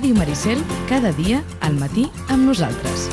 Ràdio Maricel, cada dia al matí amb nosaltres.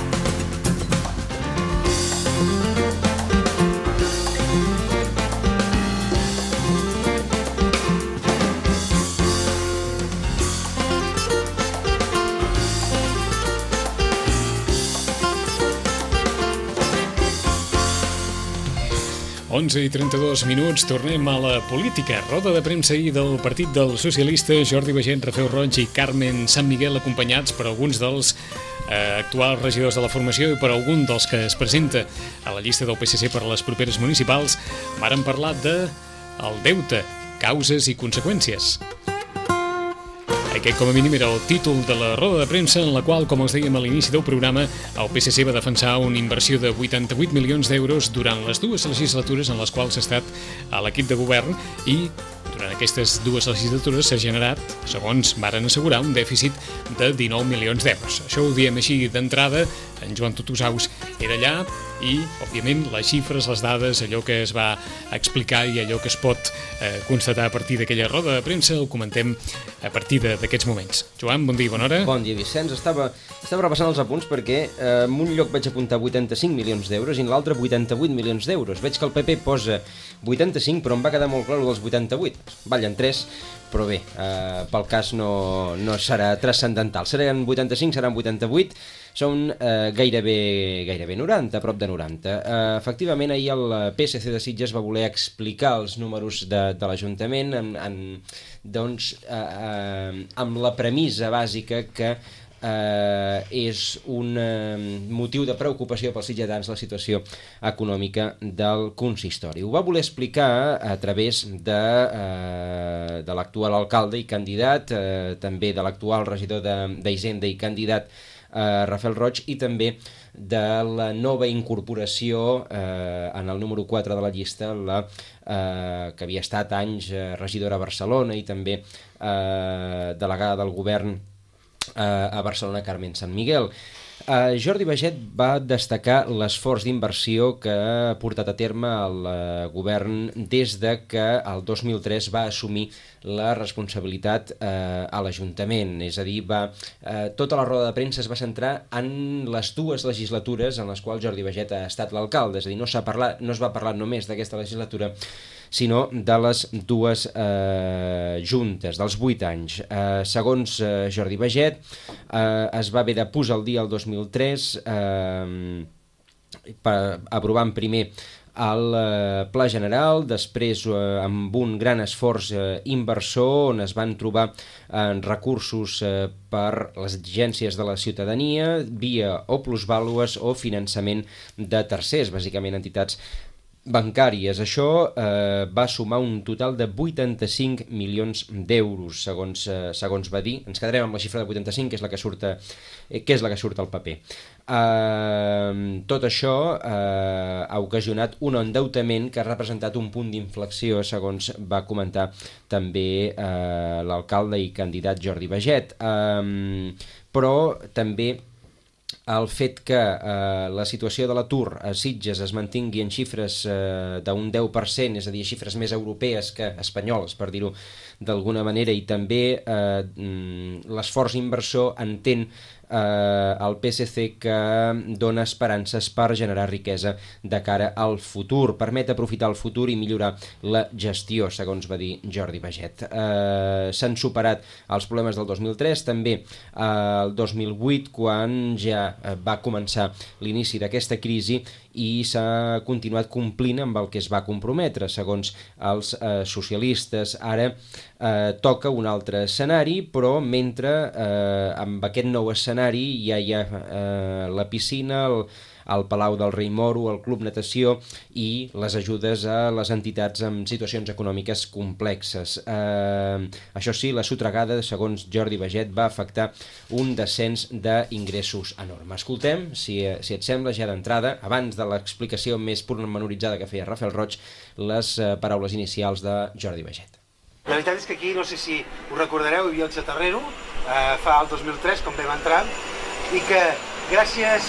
Onze i 32 minuts, tornem a la política. Roda de premsa ahir del Partit dels Socialistes, Jordi Baiget, Rafael Roig i Carmen Sant Miguel, acompanyats per alguns dels actuals regidors de la formació i per algun dels que es presenta a la llista del PSC per a les properes municipals. Varen parlar de el deute, causes i conseqüències. Aquest, com a mínim, era el títol de la roda de premsa en la qual, com els dèiem a l'inici del programa, el PSC va defensar una inversió de 88 milions d'euros durant les dues legislatures en les quals ha estat a l'equip de govern i durant aquestes dues legislatures s'ha generat, segons varen assegurar, un dèficit de 19 milions d'euros. Això ho diem així d'entrada, en Joan Tutusaus era allà i, òbviament, les xifres, les dades, allò que es va explicar i allò que es pot constatar a partir d'aquella roda de premsa, ho comentem a partir d'aquests moments. Joan, bon dia i bona hora. Bon dia, Vicenç. Estava repassant els apunts perquè en un lloc vaig apuntar 85 milions d'euros i en l'altre 88 milions d'euros. Veig que el PP posa 85, però em va quedar molt clar dels 88. Ballen 3, però bé, pel cas no serà transcendental. Seran 85, seran 88, són gairebé 90, a prop de 90. Efectivament, ahir el PSC de Sitges va voler explicar els números de l'Ajuntament amb la premissa bàsica que és un motiu de preocupació pels sitgetans la situació econòmica del consistori. Ho va voler explicar a través de l'actual alcalde i candidat, també de l'actual regidor d'Hisenda i candidat Rafael Roig, i també de la nova incorporació en el número 4 de la llista, que havia estat anys regidora a Barcelona i també delegada del govern a Barcelona, Carmen Sant Miguel. Jordi Baiget va destacar l'esforç d'inversió que ha portat a terme el govern des de que el 2003 va assumir la responsabilitat a l'Ajuntament. És a dir, tota la roda de premsa es va centrar en les dues legislatures en les quals Jordi Baiget ha estat l'alcalde. És a dir, no es va parlar només d'aquesta legislatura, sinó de les dues juntes, dels 8 anys. Segons Jordi Baiget, es va haver de posar al dia el 2003, aprovant primer el Pla General, després amb un gran esforç inversor on es van trobar recursos per les exigències de la ciutadania via o plusvàlues o finançament de tercers, bàsicament entitats bancàries. Això va sumar un total de 85 milions d'euros, segons va dir. Ens quedarem amb la xifra de 85, que és la que surt al paper. Tot això ha ocasionat un endeutament que ha representat un punt d'inflexió, segons va comentar també l'alcalde i candidat Jordi Baiget. Però també el fet que la situació de l'atur a Sitges es mantingui en xifres d'un 10%, és a dir, xifres més europees que espanyoles, per dir-ho d'alguna manera, i també l'esforç inversor entén el PSC que dona esperances per generar riquesa de cara al futur, permet aprofitar el futur i millorar la gestió, segons va dir Jordi Baiget. S'han superat els problemes del 2003, també el 2008, quan ja va començar l'inici d'aquesta crisi, i s'ha continuat complint amb el que es va comprometre. Segons els socialistes, ara toca un altre escenari, però mentre amb aquest nou escenari ja hi ha la piscina, el Palau del Rei Moro, el Club Natació i les ajudes a les entitats amb situacions econòmiques complexes. Això sí, la sotragada, segons Jordi Baiget, va afectar un descens d'ingressos enorme. Escoltem, si et sembla, ja d'entrada, abans de l'explicació més pormenoritzada que feia Rafael Roig, les paraules inicials de Jordi Baiget. La veritat és que aquí, no sé si us recordareu, hi havia el Xatarrero, fa el 2003, com vam entrar, i que gràcies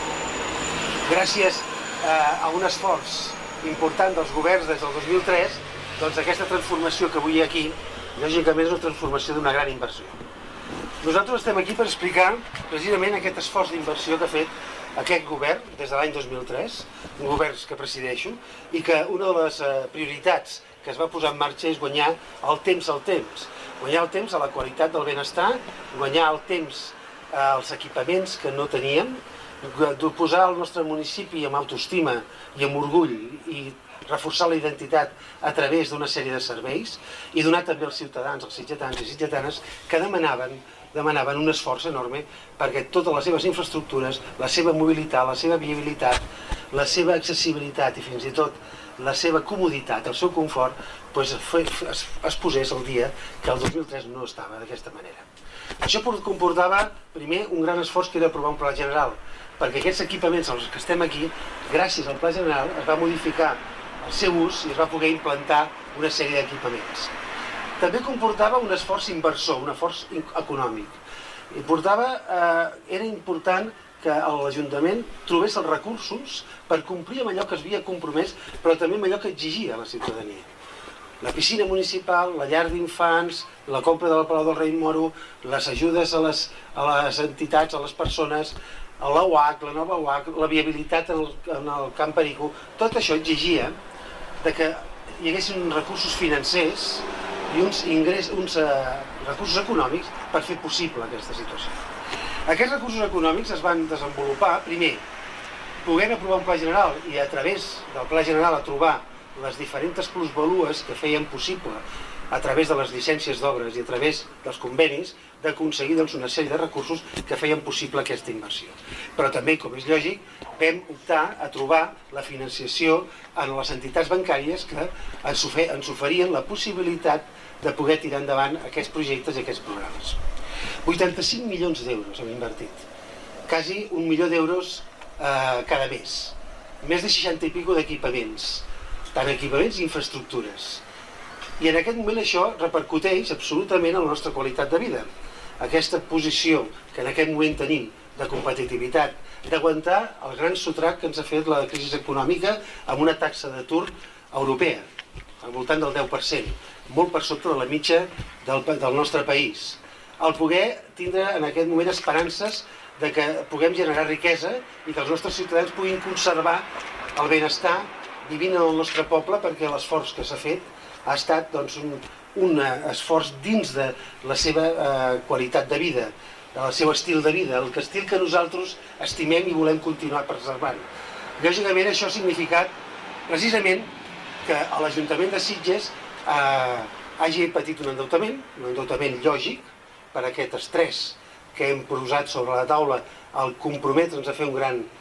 a un esforç important dels governs des del 2003, doncs aquesta transformació que avui hi ha aquí, lògicament és una transformació d'una gran inversió. Nosaltres estem aquí per explicar precisament aquest esforç d'inversió que ha fet aquest govern des de l'any 2003, un govern que presideixo, i que una de les prioritats que es va posar en marxa és guanyar el temps al temps. Guanyar el temps a la qualitat del benestar, guanyar el temps als equipaments que no teníem, posar el nostre municipi amb autoestima i amb orgull i reforçar la identitat a través d'una sèrie de serveis i donar també als ciutadans, als sitgetans i sitgetanes que demanaven un esforç enorme perquè totes les seves infraestructures, la seva mobilitat, la seva viabilitat, la seva accessibilitat i fins i tot la seva comoditat, el seu confort, es posés el dia que el 2003 no estava d'aquesta manera. Això comportava, primer, un gran esforç que era aprovar un pla general, perquè aquests equipaments als que estem aquí, gràcies al pla general, es va modificar el seu ús i es va poder implantar una sèrie d'equipaments. També comportava un esforç inversor, un esforç econòmic. Era important que l'Ajuntament trobés els recursos per complir amb allò que es havia compromès, però també amb allò que exigia la ciutadania. La piscina municipal, la llar d'infants, la compra del Palau del Rei Moro, les ajudes a les entitats, a les persones, la UAC, la nova UAC, la viabilitat en el Camp Perico, tot això exigia que hi hagués uns recursos financers i uns recursos econòmics per fer possible aquesta situació. Aquests recursos econòmics es van desenvolupar, primer, podent aprovar un pla general i a través del pla general a trobar les diferents plusvalues que feien possible a través de les llicències d'obres i a través dels convenis d'aconseguir una sèrie de recursos que feien possible aquesta inversió. Però també, com és lògic, vam optar a trobar la financiació en les entitats bancàries que ens oferien la possibilitat de poder tirar endavant aquests projectes i aquests programes. 85 milions d'euros hem invertit, quasi 1 milió d'euros cada mes, més de 60 i pico d'equipaments, tant equipaments i infraestructures. I en aquest moment això repercuteix absolutament en la nostra qualitat de vida. Aquesta posició que en aquest moment tenim de competitivitat, d'aguantar el gran sotrac que ens ha fet la crisi econòmica amb una taxa d'atur europea, al voltant del 10%, molt per sota de la mitja del nostre país. El poder tindre en aquest moment esperances de que puguem generar riquesa i que els nostres ciutadans puguin conservar el benestar vivint en el nostre poble, perquè l'esforç que s'ha fet ha estat un esforç dins de la seva qualitat de vida, del seu estil de vida, el estil que nosaltres estimem i volem continuar preservant. Lògicament això ha significat precisament que l'Ajuntament de Sitges hagi patit un endeutament lògic per aquest estrès que hem posat sobre la taula al comprometre'ns a fer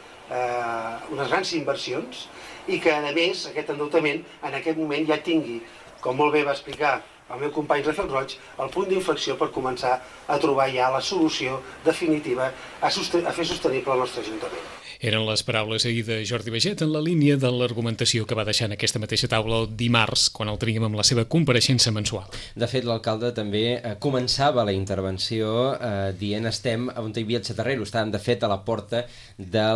unes grans inversions i que, a més, aquest endeutament en aquest moment ja tingui, com molt bé va explicar el meu company Rafael Roig, el punt d'inflexió per començar a trobar ja la solució definitiva a fer sostenible el nostre Ajuntament. Eren les paraules ahir de Jordi Baiget en la línia de l'argumentació que va deixar en aquesta mateixa taula el dimarts, quan el teníem amb la seva compareixença mensual. De fet, l'alcalde també començava la intervenció dient estem on hi havia el Xatarrero. Estàvem, de fet, a la porta de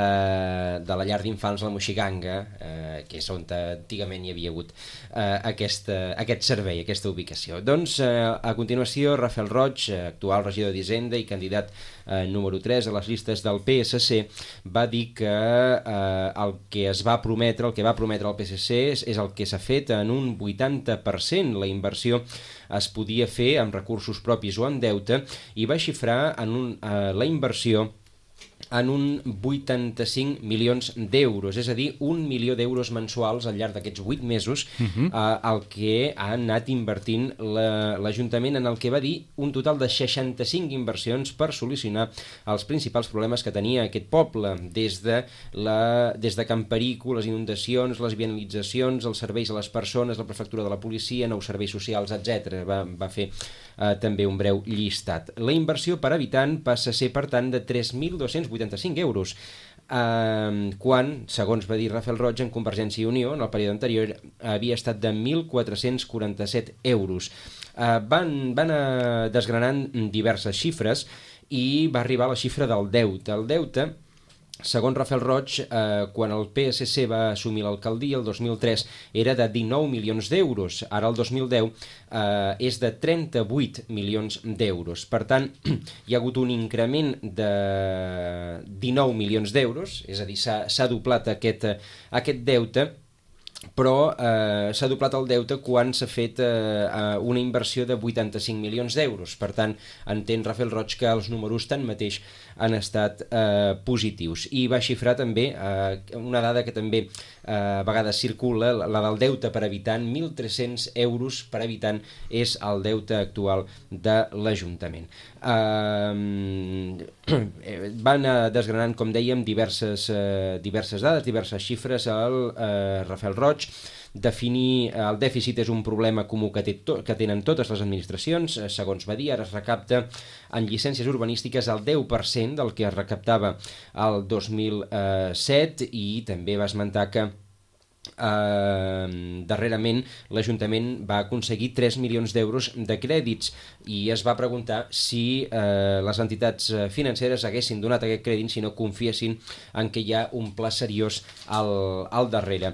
la llar d'infants La Moixiganga, que és on antigament hi havia hagut aquest servei, aquesta ubicació. Doncs, a continuació, Rafael Roig, actual regidor d'Hisenda i candidat número 3 a les llistes del PSC, va dir que el que va prometre el PSC és el que s'ha fet en un 80%. La inversió es podia fer amb recursos propis o amb deute i va xifrar la inversió en un 85 milions d'euros, és a dir, 1 milió d'euros mensuals al llarg d'aquests 8 mesos, el que ha anat invertint l'Ajuntament, en el que va dir un total de 65 inversions per solucionar els principals problemes que tenia aquest poble, des de Camp Perico, les inundacions, les vianalitzacions, els serveis a les persones, la prefectura de la policia, nous serveis socials, etc. Va fer també un breu llistat. La inversió per habitant passa a ser, per tant, de 3.285 euros, quan, segons va dir Rafael Roig, en Convergència i Unió, en el període anterior, havia estat de 1.447 euros. Van desgranant diverses xifres i va arribar a la xifra del deute. El deute Segons Rafael Roig, quan el PSC va assumir l'alcaldia, el 2003 era de 19 milions d'euros. Ara, el 2010, és de 38 milions d'euros. Per tant, hi ha hagut un increment de 19 milions d'euros, és a dir, s'ha doblat aquest deute, però s'ha doblat el deute quan s'ha fet una inversió de 85 milions d'euros. Per tant, entén Rafael Roig que els números tanmateix han estat positius. I va xifrar també una dada que també a vegades circula, la del deute per habitant. 1.300 euros per habitant és el deute actual de l'Ajuntament. Va anar desgranant, com dèiem, diverses dades, diverses xifres. El Rafael Roig definir el dèficit és un problema comú que tenen totes les administracions. Segons va dir, ara es recapta en llicències urbanístiques el 10% del que es recaptava el 2007, i també va esmentar que darrerament l'Ajuntament va aconseguir 3 milions d'euros de crèdits, i es va preguntar si les entitats financeres haguessin donat aquest crèdit si no confiessin en que hi ha un pla seriós al darrere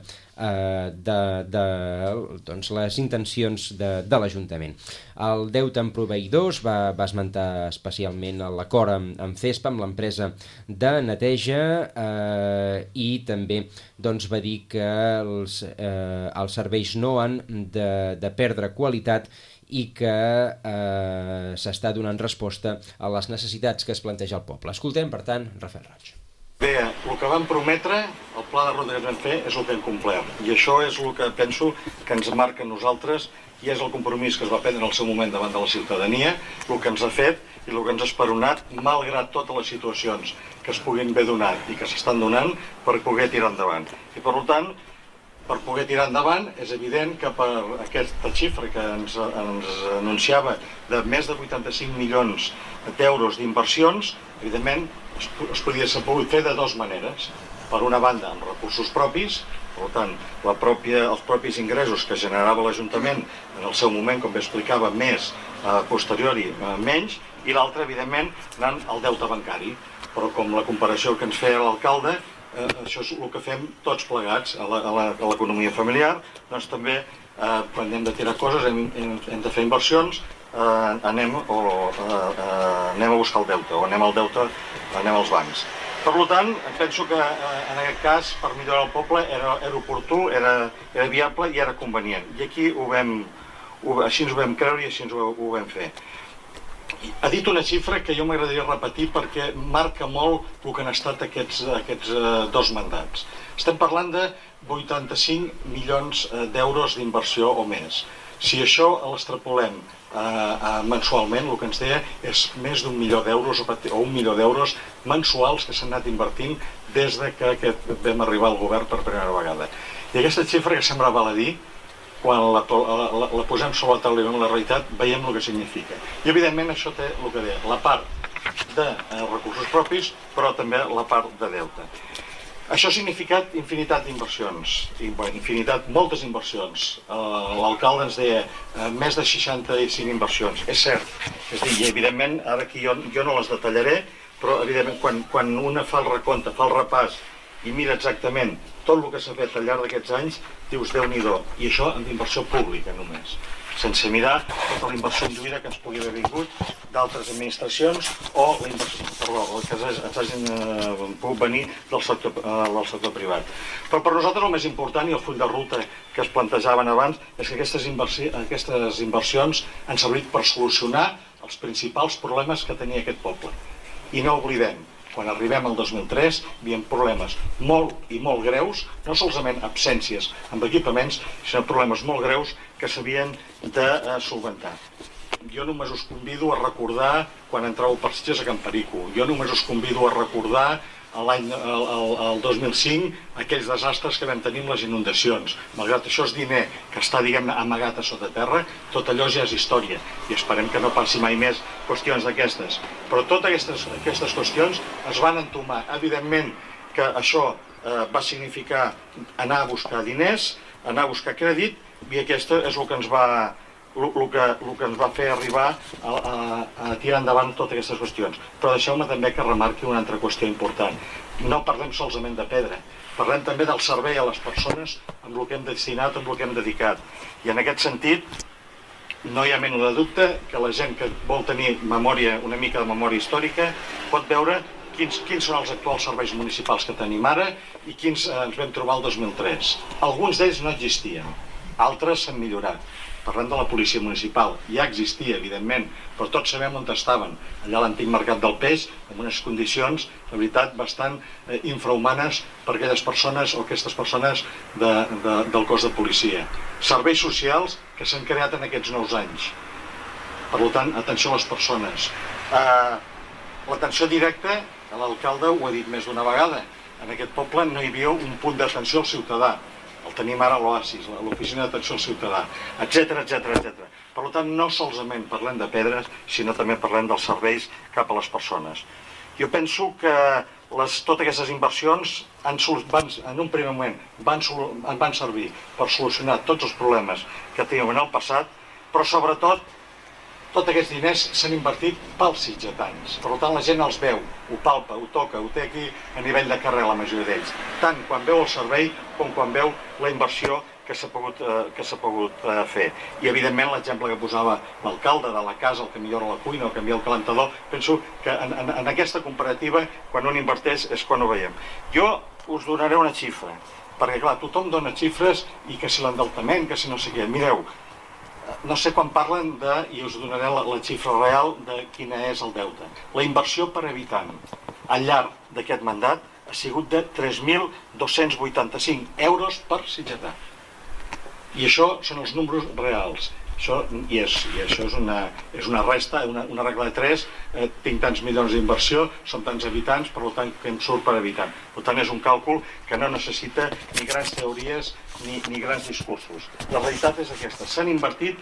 doncs les intencions de l'Ajuntament. El deute amb proveïdors va esmentar especialment l'acord amb CESPA, amb l'empresa de neteja, i també doncs, va dir que els serveis no han de perdre qualitat i que s'està donant resposta a les necessitats que es planteja el poble. Escoltem, per tant, Rafael Roig. Bé, el que vam prometre, el pla de ronda que vam fer, és el que hem complert. I això és el que penso que ens marca a nosaltres, i és el compromís que es va prendre en el seu moment davant de la ciutadania, el que ens ha fet i el que ens ha esperonat, malgrat totes les situacions que es puguin haver donat i que s'estan donant, per poder tirar endavant. I per tant, per poder tirar endavant, és evident que per aquesta xifra que ens anunciava de més de 85 milions d'euros d'inversions, evidentment es podia ser pogut fer de dues maneres. Per una banda, amb recursos propis, per tant, els propis ingressos que generava l'Ajuntament en el seu moment, com bé explicava, més, posteriori, menys, i l'altra, evidentment, anant al deute bancari. Però com la comparació que ens feia l'alcalde, això és el que fem tots plegats a l'economia familiar, doncs també quan hem de tirar coses, hem de fer inversions, anem a buscar el deute, o anem al deute, anem als bancs. Per tant, penso que en aquest cas, per millorar el poble, era oportú, era viable i era convenient. I aquí així ens ho vam creure i així ho vam fer. Ha dit una xifra que jo m'agradaria repetir perquè marca molt el que han estat aquests dos mandats. Estem parlant de 85 milions d'euros d'inversió o més. Si això l'extrapolem mensualment, el que ens deia és més d'un milió d'euros o un milió d'euros mensuals que s'han anat invertint des que vam arribar al govern per primera vegada. I aquesta xifra, que sembla val a dir, quan la posem sobre la taula i veiem la realitat, veiem el que significa. I evidentment això té el que deia, la part de recursos propis, però també la part de deute. Això ha significat infinitat d'inversions, moltes inversions. L'alcalde ens deia més de 65 inversions, és cert. És a dir, i evidentment, ara aquí jo no les detallaré, però evidentment quan una fa el recompte, fa el repàs i mira exactament tot el que s'ha fet al llarg d'aquests anys, dius, Déu-n'hi-do, i això amb inversió pública només, sense mirar tota la inversió induïda que ens pugui haver vingut d'altres administracions o que ens hagin pogut venir del sector privat. Però per nosaltres el més important i el full de ruta que es plantejaven abans és que aquestes inversions han servit per solucionar els principals problemes que tenia aquest poble. I no oblidem, quan arribem al 2003, hi havia problemes molt i molt greus, no solament absències amb equipaments, sinó problemes molt greus que s'havien de solventar. Jo només us convido a recordar quan entràveu per Sitges a Can Perico. Jo només us convido a recordar el 2005 aquells desastres que vam tenir amb les inundacions. Malgrat això és diner que està, diguem-ne, amagat a sota terra, tot allò ja és història i esperem que no passi mai més qüestions d'aquestes. Però totes aquestes qüestions es van entomar. Evidentment que això va significar anar a buscar diners, anar a buscar crèdit, i aquesta és el que ens va el que ens va fer arribar a tirar endavant totes aquestes qüestions. Però deixeu-me també que remarqui una altra qüestió important. No parlem solament de pedra, parlem també del servei a les persones amb el que hem destinat, amb el que hem dedicat. I en aquest sentit, no hi ha menys de dubte que la gent que vol tenir memòria, una mica de memòria històrica, pot veure quins són els actuals serveis municipals que tenim ara i quins ens vam trobar el 2003. Alguns d'ells no existien, altres s'han millorat. Parlem de la policia municipal, ja existia, evidentment, però tots sabem on estaven, allà a l'antic mercat del peix, en unes condicions, de veritat, bastant infrahumanes per aquelles persones o aquestes persones del cos de policia. Serveis socials que s'han creat en aquests 9 anys. Per tant, atenció a les persones. L'atenció directa, l'alcalde ho ha dit més d'una vegada, en aquest poble no hi havia un punt d'atenció al ciutadà. El tenim ara a l'Oasis, l'oficina d'atenció al ciutadà, etc. Per tant, no solament parlem de pedres, sinó també parlem dels serveis cap a les persones. Jo penso que totes aquestes inversions en un primer moment van servir per solucionar tots els problemes que teníem en el passat, però sobretot tots aquests diners s'han invertit pels sitgetans. Per tant, la gent els veu, ho palpa, ho toca, ho té aquí a nivell de carrer, la majoria d'ells. Tant quan veu el servei com quan veu la inversió que s'ha pogut fer. I, evidentment, l'exemple que posava l'alcalde de la casa, el que millora la cuina, el que canvia el calentador, penso que en aquesta comparativa, quan un inverteix, és quan ho veiem. Jo us donaré una xifra, perquè, clar, tothom dona xifres i que si l'endeutament, que si no sé què. Mireu, no sé quan parlen i us donaré la xifra real de quina és el deute. La inversió per habitant al llarg d'aquest mandat ha sigut de 3.285 euros per sitgetà. I això són els números reals. Això és una resta, una regla de 3, tinc tants milions d'inversió, són tants habitants, per tant, que em surt per habitant. Per tant, és un càlcul que no necessita ni grans teories ni grans discursos. La realitat és aquesta. S'han invertit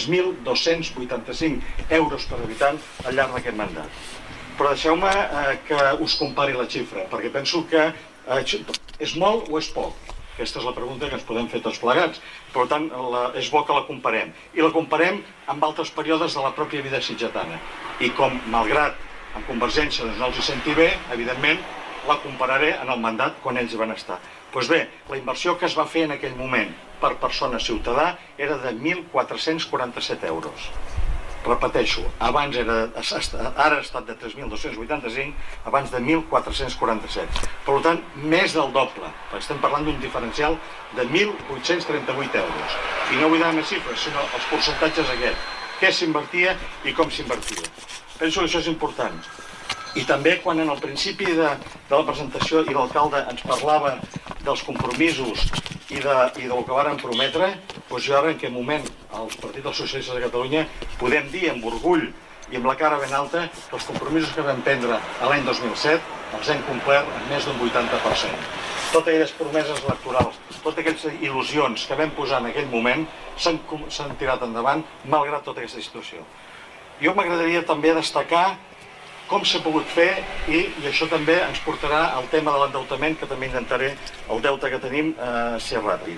3.285 euros per habitant al llarg d'aquest mandat. Però deixeu-me que us compari la xifra, perquè penso que és molt o és poc? Aquesta és la pregunta que ens podem fer tots plegats. Per tant, és bo que la comparem. I la comparem amb altres períodes de la pròpia vida sitgetana. I com, malgrat amb Convergència no els hi senti bé, evidentment, la compararé en el mandat quan ells van estar. Doncs bé, la inversió que es va fer en aquell moment per persona ciutadà era de 1.447 euros. Repeteixo, ara ha estat de 3.285, abans de 1.447. Per tant, més del doble, perquè estem parlant d'un diferencial de 1.838 euros. I no vull anar més xifres, sinó els percentatges aquests. Què s'invertia i com s'invertia. Penso que això és important. I també quan en el principi de la presentació i l'alcalde ens parlava dels compromisos i del que varen prometre, doncs jo ara en aquest moment, els partits dels socialistes de Catalunya, podem dir amb orgull i amb la cara ben alta que els compromisos que vam prendre l'any 2007 els hem complert en més d'un 80%. Totes aquelles promeses electorals, totes aquelles il·lusions que vam posar en aquell moment s'han tirat endavant malgrat tota aquesta situació. Jo m'agradaria també destacar com s'ha pogut fer i això també ens portarà al tema de l'endeutament, que també intentaré el deute que tenim ser ràpid.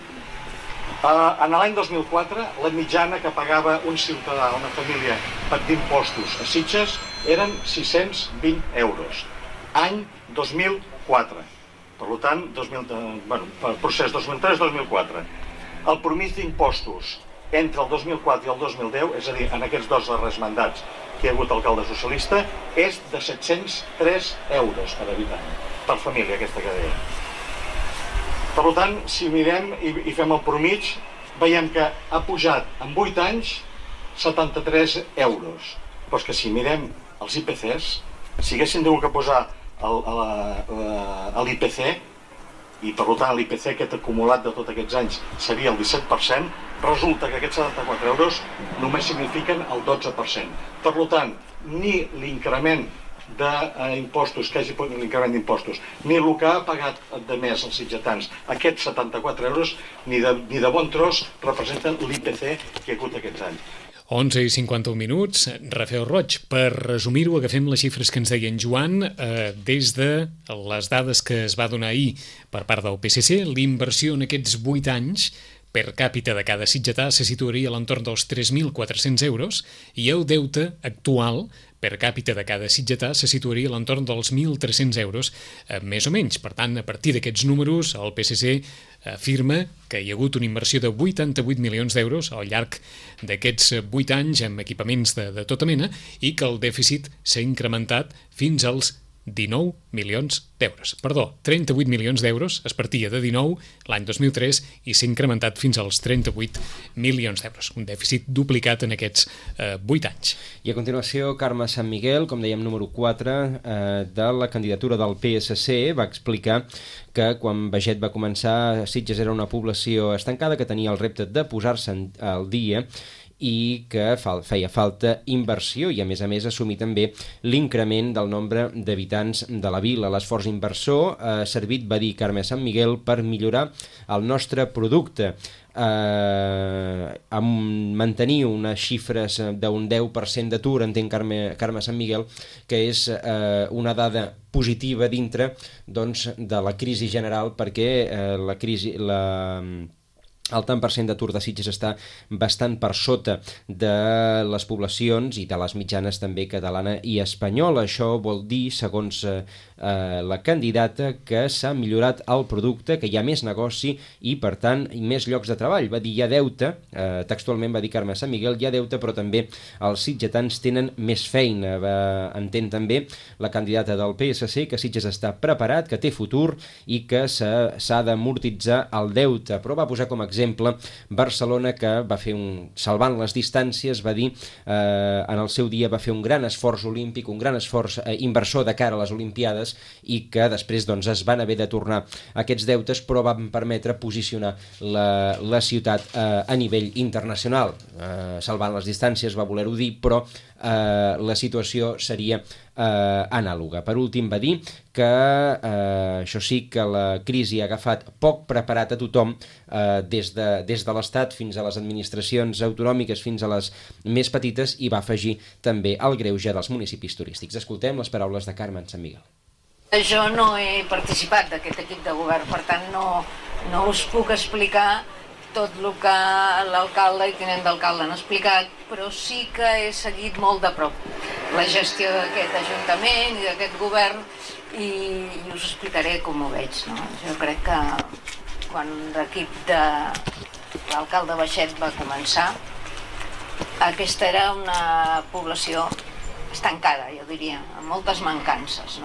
En l'any 2004, la mitjana que pagava un ciutadà, una família, d'impostos a Sitges eren 620 euros. Any 2004. Per tant, procés 2003-2004. El promís d'impostos entre el 2004 i el 2010, és a dir, en aquests dos darrers mandats que hi ha hagut alcalde socialista, és de 703 euros per habitant, per família, aquesta que deia. Per tant, si mirem i fem el promig, veiem que ha pujat en 8 anys 73 euros. Però és que si mirem els IPCs, si haguéssim hagut que posar l'IPC, i per tant l'IPC aquest acumulat de tots aquests anys seria el 17%, resulta que aquests 74 euros només signifiquen el 12%. Per tant, ni l'increment d'impostos, que hagi l'increment d'impostos, ni el que ha pagat de més els sitgetans, aquests 74 euros, ni de bon tros representen l'IPC que hi ha hagut aquests anys. 11 i 51 minuts. Rafael Roig, per resumir-ho, agafem les xifres que ens deia en Joan. Des de les dades que es va donar ahir per part del PSC, l'inversió en aquests 8 anys per càpita de cada sitgetà se situaria a l'entorn dels 3.400 euros i el deute actual per càpita de cada sitgetà se situaria a l'entorn dels 1.300 euros, més o menys. Per tant, a partir d'aquests números, el PSC afirma que hi ha hagut una inversió de 88 milions d'euros al llarg d'aquests 8 anys en equipaments de tota mena i que el dèficit s'ha incrementat fins als 19 milions d'euros. Perdó, 38 milions d'euros, es partia de 19 l'any 2003 i s'ha incrementat fins als 38 milions d'euros. Un dèficit duplicat en aquests 8 anys. I a continuació, Carme Sant Miguel, com dèiem, número 4 de la candidatura del PSC, va explicar que quan Baiget va començar, Sitges era una població estancada que tenia el repte de posar-se al dia i que feia falta inversió i, a més, assumir també l'increment del nombre d'habitants de la vila. L'esforç inversor ha servit, va dir Carme Sant Miguel, per millorar el nostre producte. Amb mantenir unes xifres d'un 10% d'atur, entenc Carme Sant Miguel, que és una dada positiva dintre de la crisi general, perquè el tant per cent d'atur de Sitges està bastant per sota de les poblacions i de les mitjanes també catalana i espanyola. Això vol dir, segons la candidata, que s'ha millorat el producte, que hi ha més negoci i, per tant, més llocs de treball. Va dir, hi ha deute, textualment va dir Carme Sant Miguel, hi ha deute, però també els sitgetans tenen més feina. Entén també la candidata del PSC que Sitges està preparat, que té futur i que s'ha d'amortitzar el deute, però va posar com a exemple Barcelona, que va fer salvant les distàncies, va dir, en el seu dia va fer un gran esforç olímpic, un gran esforç inversor de cara a les Olimpiades i que després es van haver de tornar aquests deutes, però van permetre posicionar la ciutat a nivell internacional. Salvant les distàncies va voler-ho dir, però la situació seria anàloga. Per últim va dir que això sí, que la crisi ha agafat poc preparat a tothom, des de l'Estat fins a les administracions autonòmiques fins a les més petites, i va afegir també el greuge dels municipis turístics. Escoltem les paraules de Carme Sant Miguel. Jo no he participat d'aquest equip de govern, per tant no us puc explicar tot el que l'alcalde i tinent d'alcalde han explicat, però sí que he seguit molt de prop la gestió d'aquest ajuntament i d'aquest govern i us explicaré com ho veig. Jo crec que quan l'equip de l'alcalde Baiget va començar, aquesta era una població estancada, jo diria, amb moltes mancances,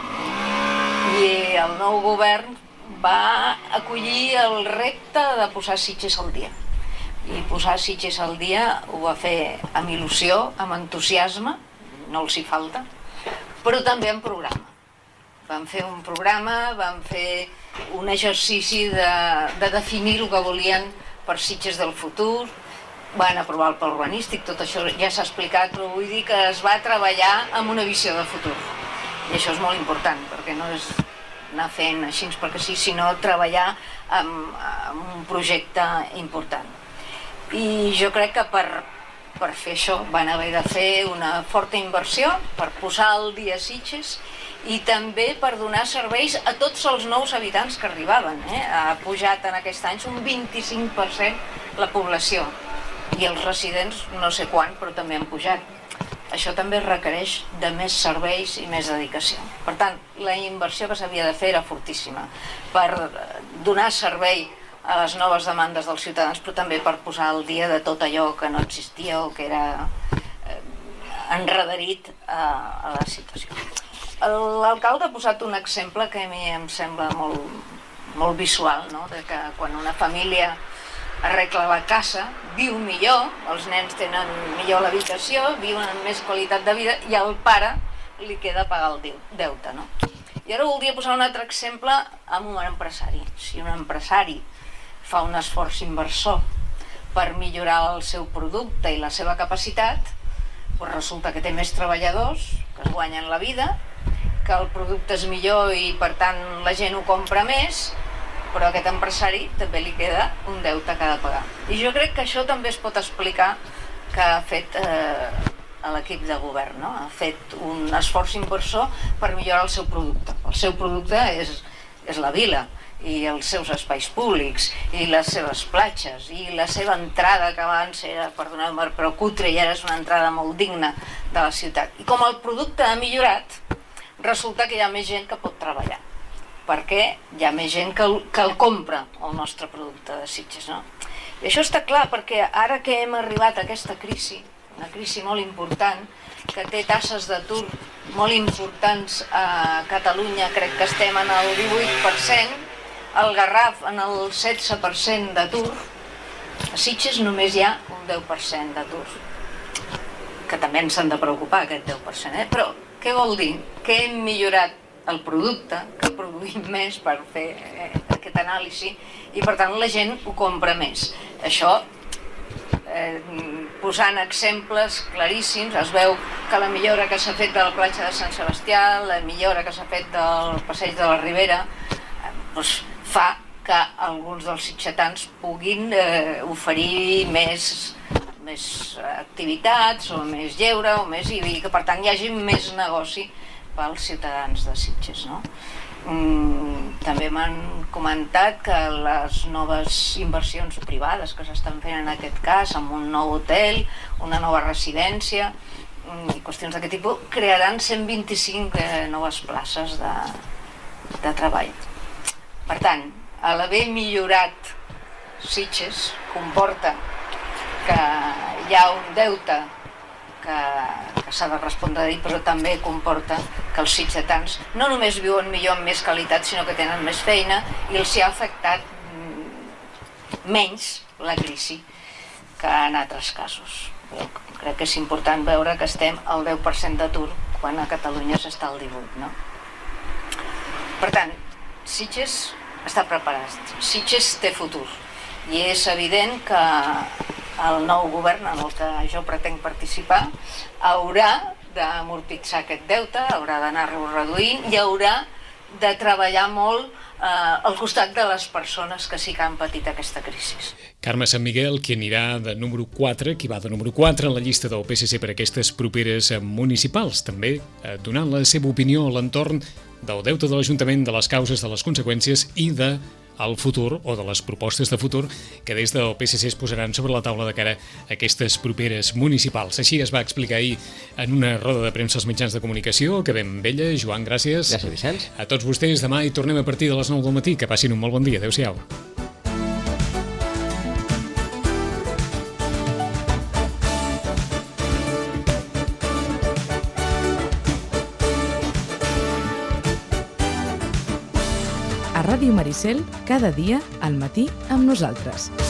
i el nou govern va acollir el repte de posar Sitges al dia. I posar Sitges al dia ho va fer amb il·lusió, amb entusiasme, no els hi falta, però també amb programa. Vam fer un programa, vam fer un exercici de definir el que volien per Sitges del futur, van aprovar el pla urbanístic, tot això ja s'ha explicat, però vull dir que es va treballar amb una visió de futur. I això és molt important, perquè no és anar fent així perquè sí, sinó treballar amb un projecte important. I jo crec que per fer això van haver de fer una forta inversió per posar al dia Sitges i també per donar serveis a tots els nous habitants que arribaven. Ha pujat en aquest any un 25% la població i els residents no sé quant, però també han pujat. Això també requereix de més serveis i més dedicació. Per tant, la inversió que s'havia de fer era fortíssima per donar servei a les noves demandes dels ciutadans, però també per posar al dia de tot allò que no existia o que era enredarit a la situació. L'alcalde ha posat un exemple que a mi em sembla molt visual, de que quan una família arregla la casa, viu millor, els nens tenen millor l'habitació, viuen amb més qualitat de vida i al pare li queda pagar el deute. I ara voldria posar un altre exemple amb un empresari. Si un empresari fa un esforç inversor per millorar el seu producte i la seva capacitat, doncs resulta que té més treballadors que es guanyen la vida, que el producte és millor i per tant la gent ho compra més, però a aquest empresari també li queda un deute que ha de pagar. I jo crec que això també es pot explicar que ha fet l'equip de govern, ha fet un esforç inversor per millorar el seu producte. El seu producte és la vila i els seus espais públics, i les seves platges, i la seva entrada, que abans era, perdoneu-me, però cutre, i ara és una entrada molt digna de la ciutat. I com el producte ha millorat, resulta que hi ha més gent que pot treballar, perquè hi ha més gent que el compra, el nostre producte de Sitges, no? I això està clar perquè ara que hem arribat a aquesta crisi, una crisi molt important, que té tasses d'atur molt importants a Catalunya, crec que estem en el 18%, al Garraf en el 16% d'atur, a Sitges només hi ha un 10% d'atur, que també ens han de preocupar aquest 10%, però què vol dir? Que hem millorat el producte, que produïm més per fer aquesta anàlisi i per tant la gent ho compra més. Això, posant exemples claríssims, es veu que la millora que s'ha fet de la platja de Sant Sebastià, la millora que s'ha fet del passeig de la Ribera, doncs fa que alguns dels sitgetans puguin oferir més activitats o més lleure o més, i que per tant hi hagi més negoci pels ciutadans de Sitges, no? També m'han comentat que les noves inversions privades que s'estan fent en aquest cas, amb un nou hotel, una nova residència i qüestions d'aquest tipus, crearan 125 noves places de treball. Per tant, a l'haver millorat Sitges comporta que hi ha un deute que s'ha de respondre d'ell, però també comporta que els sitgetans no només viuen millor amb més qualitat, sinó que tenen més feina i els hi ha afectat menys la crisi que en altres casos. Però crec que és important veure que estem al 10% d'atur quan a Catalunya s'està al 18%, no? Per tant, Sitges està preparat, Sitges té futur i és evident que el nou govern en el que jo pretenc participar haurà d'amortitzar aquest deute, haurà d'anar-lo reduint i haurà de treballar molt al costat de les persones que sí que han patit aquesta crisi. Carme Sant Miguel, qui anirà de número 4, qui va de número 4 en la llista del PSC per aquestes properes municipals, també donant la seva opinió a l'entorn del deute de l'Ajuntament, de les causes, de les conseqüències i del futur o de les propostes de futur que des del PSC es posaran sobre la taula de cara a aquestes properes municipals. Així es va explicar ahir en una roda de premsa als mitjans de comunicació. Acabem amb ella. Joan, gràcies. Gràcies, Vicenç. A tots vostès, demà hi tornem a partir de les 9 del matí. Que passin un molt bon dia. Adéu-siau. A Ràdio Maricel, cada dia al matí amb nosaltres.